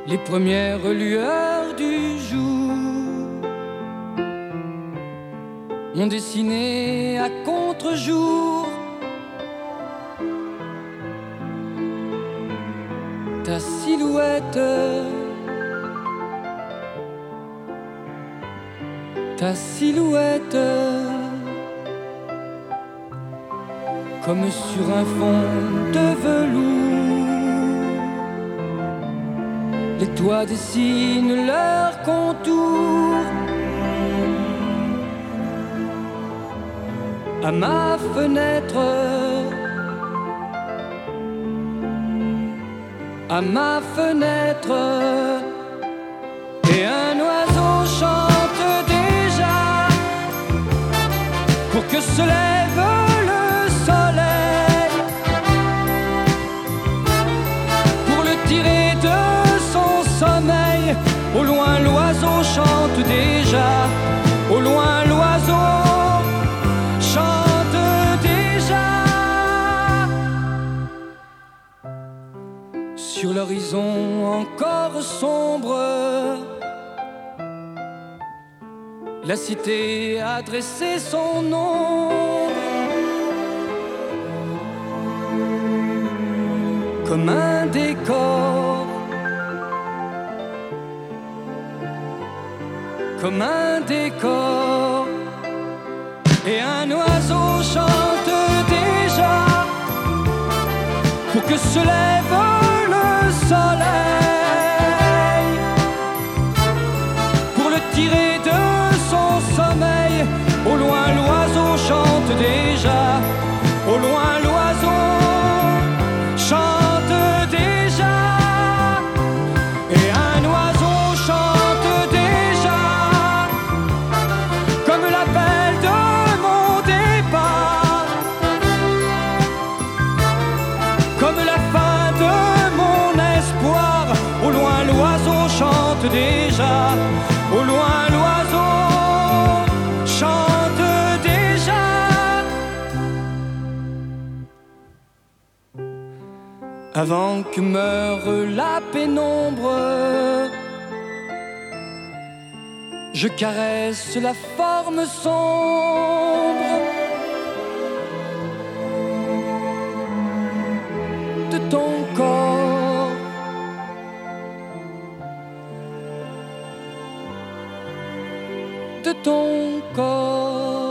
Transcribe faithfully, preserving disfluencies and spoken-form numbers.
les premières lueurs du jour m'ont dessiné à contre-jour ta silhouette, ta silhouette, comme sur un fond de velours. Les toits dessinent leurs contours à ma fenêtre, à ma fenêtre, et un oiseau chante déjà pour que se lève le soleil, pour le tirer de son sommeil. Au loin l'oiseau chante déjà, au loin l'oiseau chante déjà. Sur l'horizon encore sombre, la cité a dressé son ombre comme un décor, comme un décor. Et un oiseau chante déjà pour que se lève le soleil, pour le tirer de son sommeil. Au loin l'oiseau chante déjà, au loin l'oiseau chante déjà. Et un oiseau chante déjà comme l'appel de mon départ, comme la fin de mon espoir. Au loin l'oiseau chante déjà, au loin l'oiseau chante déjà. Avant que meure la pénombre, je caresse la forme sombre de ton corps, de ton corps.